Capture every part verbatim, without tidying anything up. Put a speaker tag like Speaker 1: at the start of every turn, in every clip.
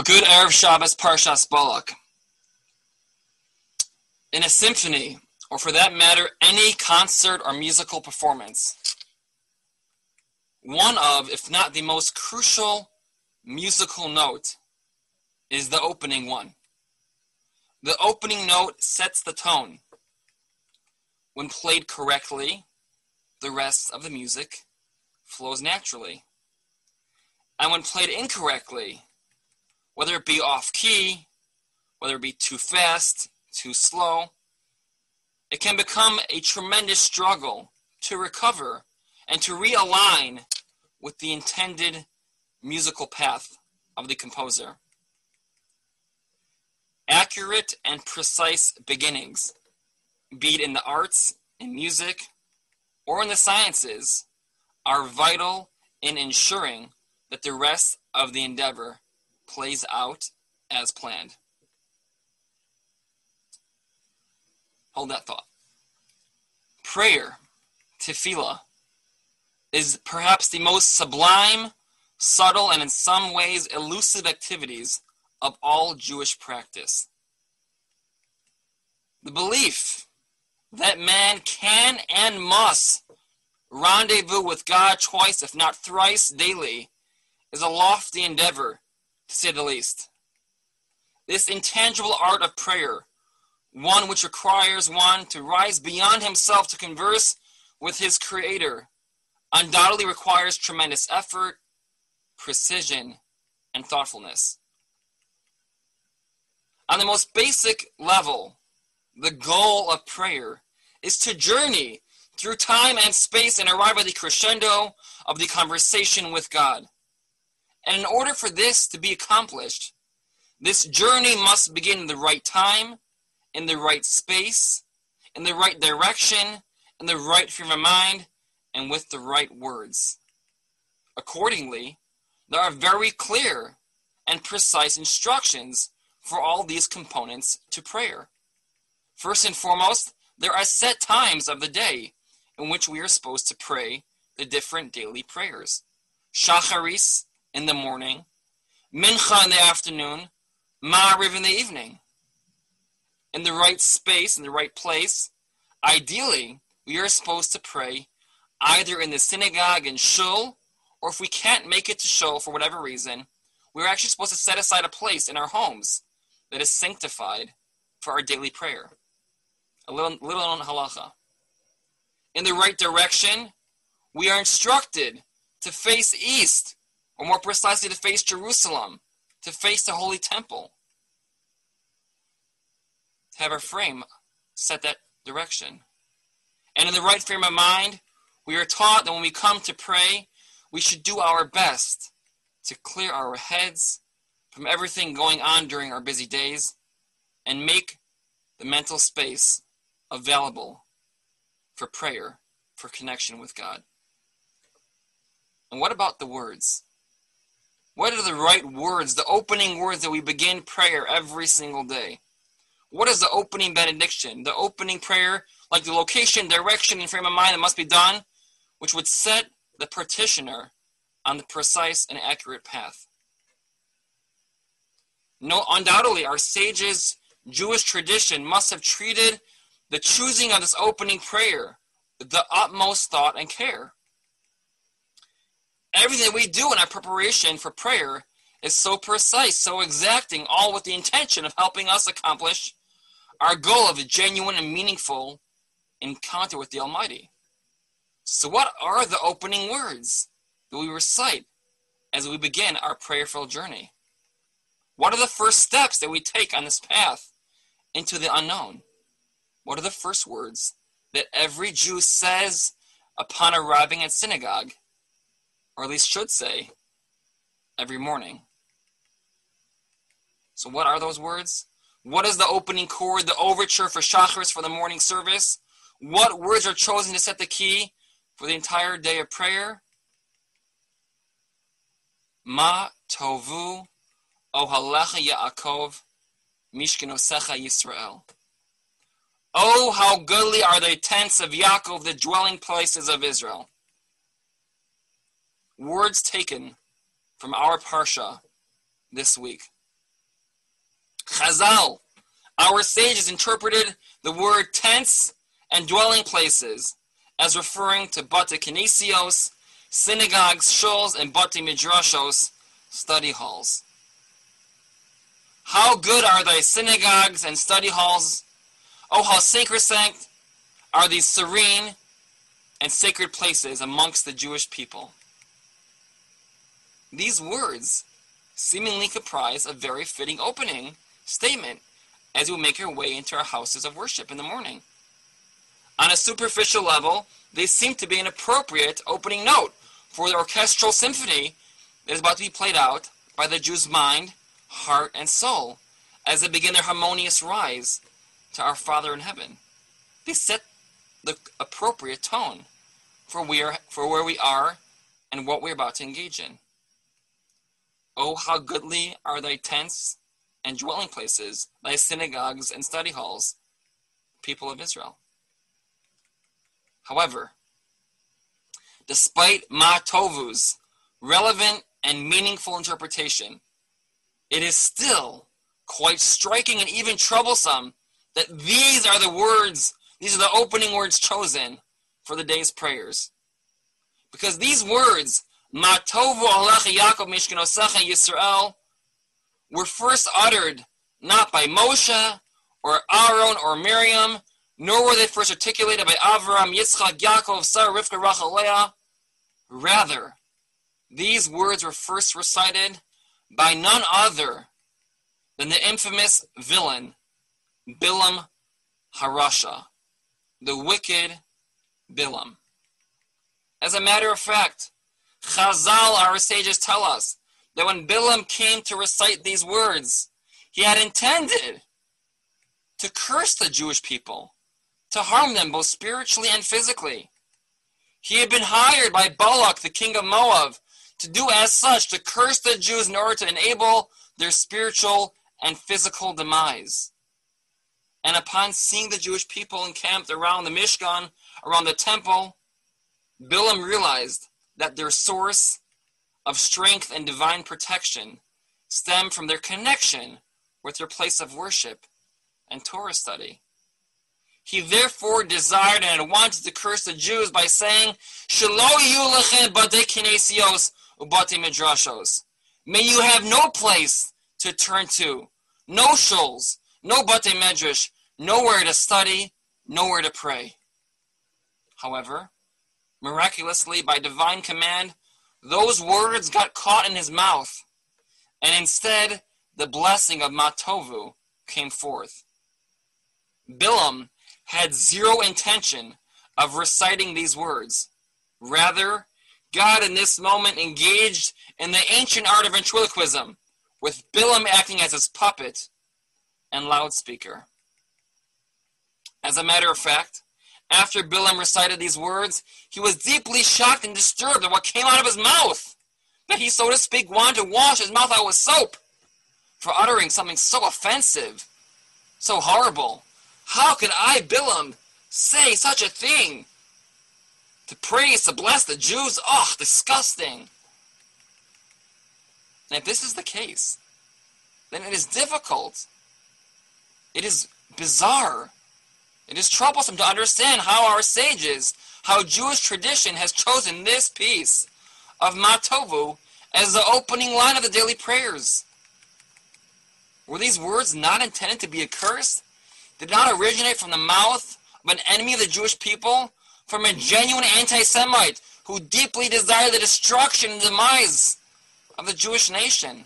Speaker 1: Good Erev Shabbos Parshas Balak. In a symphony, or for that matter, any concert or musical performance, one of, if not the most crucial musical note is the opening one. The opening note sets the tone. When played correctly, the rest of the music flows naturally. And when played incorrectly, whether it be off-key, whether it be too fast, too slow, it can become a tremendous struggle to recover and to realign with the intended musical path of the composer. Accurate and precise beginnings, be it in the arts, in music, or in the sciences, are vital in ensuring that the rest of the endeavor plays out as planned. Hold that thought. Prayer, tefillah, is perhaps the most sublime, subtle, and in some ways elusive activities of all Jewish practice. The belief that man can and must rendezvous with God twice, if not thrice, daily, is a lofty endeavor, to say the least. This intangible art of prayer, one which requires one to rise beyond himself to converse with his Creator, undoubtedly requires tremendous effort, precision, and thoughtfulness. On the most basic level, the goal of prayer is to journey through time and space and arrive at the crescendo of the conversation with God. And in order for this to be accomplished, this journey must begin in the right time, in the right space, in the right direction, in the right frame of mind, and with the right words. Accordingly, there are very clear and precise instructions for all these components to prayer. First and foremost, there are set times of the day in which we are supposed to pray the different daily prayers. Shacharis in the morning, Mincha in the afternoon, Ma'ariv in the evening. In the right space, in the right place, ideally, we are supposed to pray either in the synagogue and shul, or if we can't make it to shul for whatever reason, we're actually supposed to set aside a place in our homes that is sanctified for our daily prayer. A little, little on halacha. In the right direction, we are instructed to face east, or more precisely to face Jerusalem, to face the Holy Temple. To have our frame set that direction. And in the right frame of mind, we are taught that when we come to pray, we should do our best to clear our heads from everything going on during our busy days and make the mental space available for prayer, for connection with God. And what about the words? What are the right words, the opening words that we begin prayer every single day? What is the opening benediction, the opening prayer, like the location, direction, and frame of mind that must be done, which would set the petitioner on the precise and accurate path? No, undoubtedly, our sages' Jewish tradition must have treated the choosing of this opening prayer with the utmost thought and care. Everything that we do in our preparation for prayer is so precise, so exacting, all with the intention of helping us accomplish our goal of a genuine and meaningful encounter with the Almighty. So what are the opening words that we recite as we begin our prayerful journey? What are the first steps that we take on this path into the unknown? What are the first words that every Jew says upon arriving at synagogue, or at least should say, every morning? So what are those words? What is the opening chord, the overture for Shacharis for the morning service? What words are chosen to set the key for the entire day of prayer? Ma tovu ohalecha Yaakov mishkenosecha Yisrael. Oh, how goodly are the tents of Yaakov, the dwelling places of Israel. Words taken from our Parsha this week. Chazal, our sages interpreted the word tents and dwelling places as referring to Bate Kinesios, synagogues, shuls, and Bate Midrashos, study halls. How good are thy synagogues and study halls? Oh, how sacrosanct are these serene and sacred places amongst the Jewish people. These words seemingly comprise a very fitting opening statement as we make our way into our houses of worship in the morning. On a superficial level, they seem to be an appropriate opening note for the orchestral symphony that is about to be played out by the Jew's mind, heart, and soul as they begin their harmonious rise to our Father in heaven. They set the appropriate tone for, we are, for where we are and what we're about to engage in. Oh, how goodly are thy tents and dwelling places, thy synagogues and study halls, people of Israel. However, despite Ma Tovu's relevant and meaningful interpretation, it is still quite striking and even troublesome that these are the words, these are the opening words chosen for the day's prayers. Because these words, Ma Tovu Alecha Yaakov Mishkanosecha Yisrael, were first uttered not by Moshe or Aaron or Miriam, nor were they first articulated by Avraham, Yitzchak, Yaakov, Sarah, Rivka, Rachel, Leah. Rather, these words were first recited by none other than the infamous villain, Bilam Harasha, the wicked Bilam. As a matter of fact, Chazal, our sages, tell us that when Bilam came to recite these words, he had intended to curse the Jewish people, to harm them both spiritually and physically. He had been hired by Balak, the king of Moab, to do as such, to curse the Jews in order to enable their spiritual and physical demise. And upon seeing the Jewish people encamped around the Mishkan, around the temple, Bilam realized that their source of strength and divine protection stemmed from their connection with their place of worship and Torah study. He therefore desired and wanted to curse the Jews by saying, Shelo yiyu lechem badei kinesios ubatei midrashos. May you have no place to turn to, no shuls, no batei medrash, nowhere to study, nowhere to pray. However, miraculously, by divine command, those words got caught in his mouth, and instead, the blessing of Ma Tovu came forth. Bilam had zero intention of reciting these words. Rather, God in this moment engaged in the ancient art of ventriloquism, with Bilam acting as his puppet and loudspeaker. As a matter of fact, after Bilam recited these words, he was deeply shocked and disturbed at what came out of his mouth, that he, so to speak, wanted to wash his mouth out with soap for uttering something so offensive, so horrible. How could I, Bilam, say such a thing? To praise, to bless the Jews? Oh, disgusting. And if this is the case, then it is difficult. It is bizarre. It is troublesome to understand how our sages, how Jewish tradition has chosen this piece of Ma Tovu as the opening line of the daily prayers. Were these words not intended to be a curse? Did not originate from the mouth of an enemy of the Jewish people, from a genuine anti-Semite who deeply desired the destruction and demise of the Jewish nation.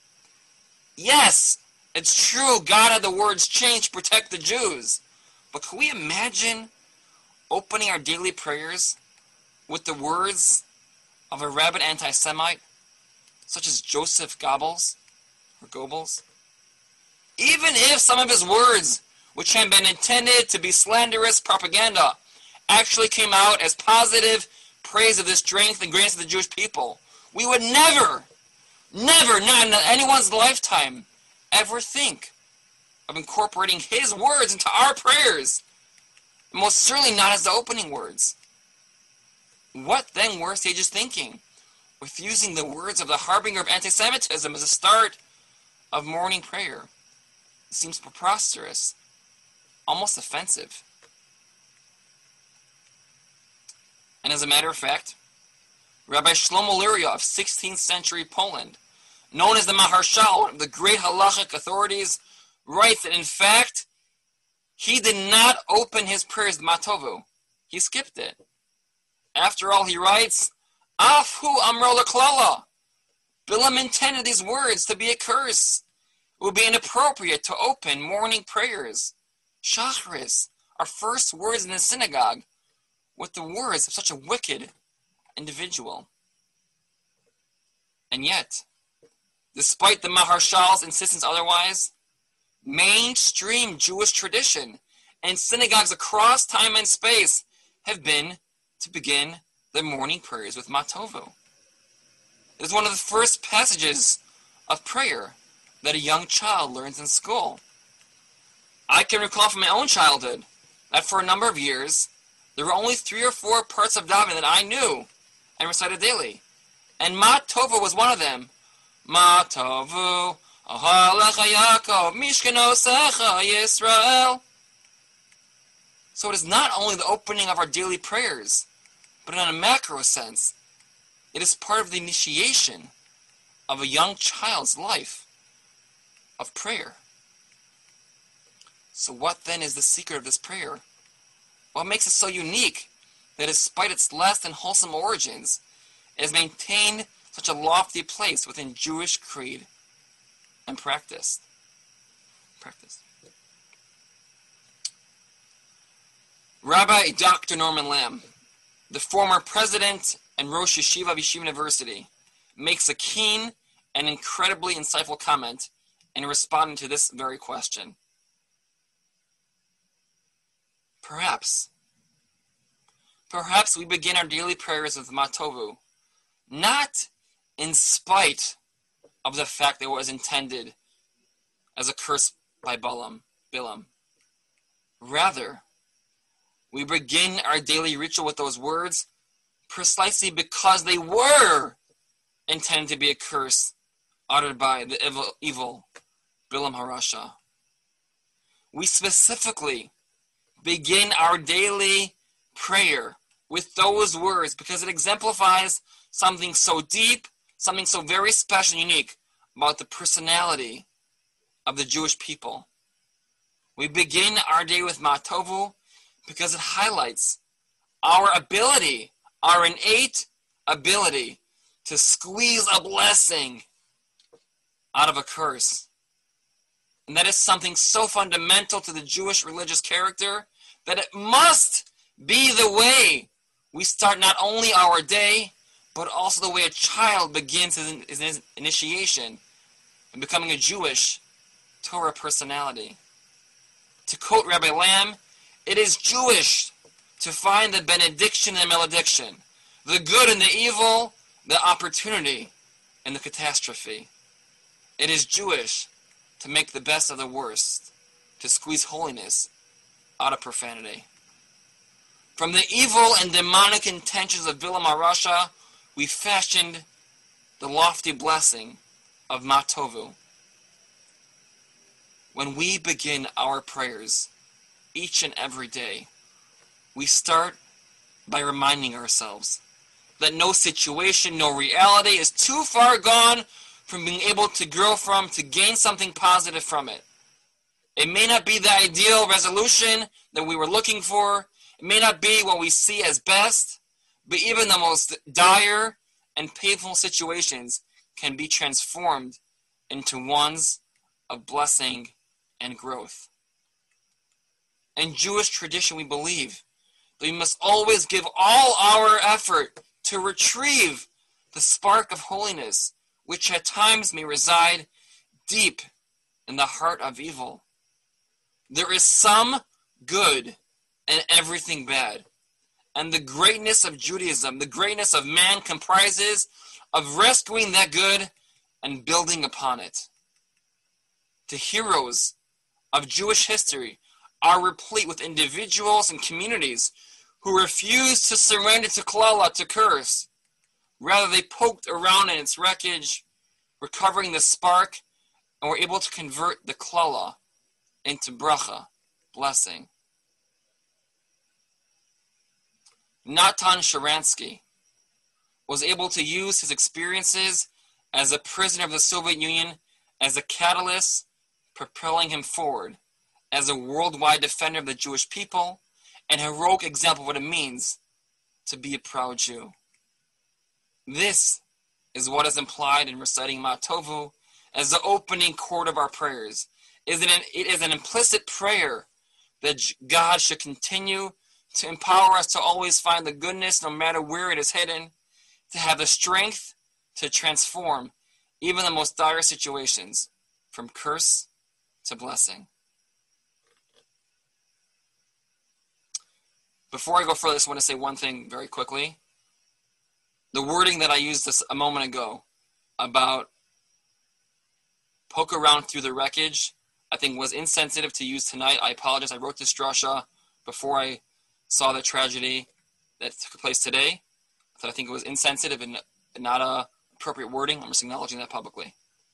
Speaker 1: Yes, it's true, God had the words changed to protect the Jews, but can we imagine opening our daily prayers with the words of a rabid anti-Semite, such as Joseph Goebbels, or Goebbels? Even if some of his words, which had been intended to be slanderous propaganda, actually came out as positive praise of the strength and greatness of the Jewish people, we would never, never, not in anyone's lifetime, ever think of incorporating his words into our prayers, and most certainly not as the opening words. What then were sages thinking with using the words of the harbinger of anti-Semitism as a start of morning prayer? seems preposterous, almost offensive. And as a matter of fact, Rabbi Shlomo Luria of sixteenth century Poland, known as the Maharshal, one of the great halachic authorities, writes that in fact, he did not open his prayers with Matovu. He skipped it. After all, he writes, Af hu amro l'klala. Bilam intended these words to be a curse. It would be inappropriate to open morning prayers, Shacharis, our first words in the synagogue, with the words of such a wicked individual. And yet, despite the Maharshal's insistence otherwise, mainstream Jewish tradition and synagogues across time and space have been to begin their morning prayers with Matovu. It is one of the first passages of prayer that a young child learns in school. I can recall from my own childhood that for a number of years, there were only three or four parts of davening that I knew and recited daily. And Matovu was one of them. Matovu, Ahalecha Yaakov, Mishkanosecha Yisrael. So it is not only the opening of our daily prayers, but in a macro sense, it is part of the initiation of a young child's life of prayer. So what then is the secret of this prayer? What makes it so unique that despite its less than wholesome origins, it has maintained such a lofty place within Jewish creed and practice? Practice. Rabbi Doctor Norman Lamb, the former president and Rosh Yeshiva of Yeshiva University, makes a keen and incredibly insightful comment in responding to this very question. Perhaps, perhaps we begin our daily prayers with Matovu, not in spite of the fact that it was intended as a curse by Balaam, Bilam. Rather, we begin our daily ritual with those words precisely because they were intended to be a curse uttered by the evil, evil Bilam Harasha. We specifically begin our daily prayer with those words because it exemplifies something so deep, something so very special and unique about the personality of the Jewish people. We begin our day with Matovu because it highlights our ability, our innate ability to squeeze a blessing out of a curse. And that is something so fundamental to the Jewish religious character that it must be the way we start not only our day, but also the way a child begins his, his initiation in becoming a Jewish Torah personality. To quote Rabbi Lamb, it is Jewish to find the benediction and the malediction, the good and the evil, the opportunity and the catastrophe. It is Jewish to make the best of the worst, to squeeze holiness out of profanity. From the evil and demonic intentions of Bilam Harasha, we fashioned the lofty blessing of Matovu. When we begin our prayers each and every day, we start by reminding ourselves that no situation, no reality is too far gone from being able to grow from, to gain something positive from it. It may not be the ideal resolution that we were looking for. It may not be what we see as best, but even the most dire and painful situations can be transformed into ones of blessing and growth. In Jewish tradition, we believe that we must always give all our effort to retrieve the spark of holiness, which at times may reside deep in the heart of evil. There is some good and everything bad. And the greatness of Judaism, the greatness of man comprises of rescuing that good and building upon it. The heroes of Jewish history are replete with individuals and communities who refused to surrender to Klala, to curse. Rather, they poked around in its wreckage, recovering the spark, and were able to convert the Klala into bracha, blessing. Natan Sharansky was able to use his experiences as a prisoner of the Soviet Union as a catalyst propelling him forward as a worldwide defender of the Jewish people and heroic example of what it means to be a proud Jew. This is what is implied in reciting Ma Tovu as the opening chord of our prayers. It is an implicit prayer that God should continue to empower us to always find the goodness no matter where it is hidden, to have the strength to transform even the most dire situations from curse to blessing. Before I go further, I just want to say one thing very quickly. The wording that I used this a moment ago about poke around through the wreckage, I think was insensitive to use tonight. I apologize. I wrote this drasha before I saw the tragedy that took place today. So I think it was insensitive and not a appropriate wording. I'm just acknowledging that publicly.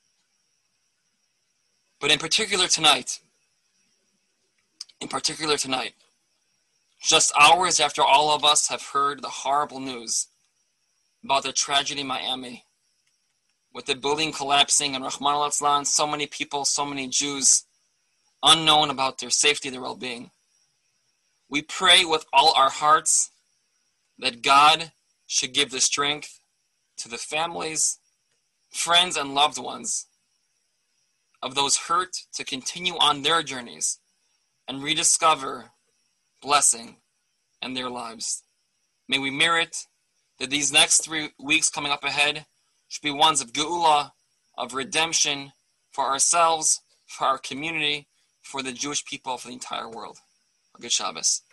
Speaker 1: But in particular tonight, in particular tonight, just hours after all of us have heard the horrible news about the tragedy in Miami, with the building collapsing and Rahman al-Aslan, so many people, so many Jews, unknown about their safety, their well-being. We pray with all our hearts that God should give the strength to the families, friends, and loved ones of those hurt to continue on their journeys and rediscover blessing in their lives. May we merit that these next three weeks coming up ahead should be ones of geula, of redemption for ourselves, for our community, for the Jewish people, for the entire world. A good Shabbos.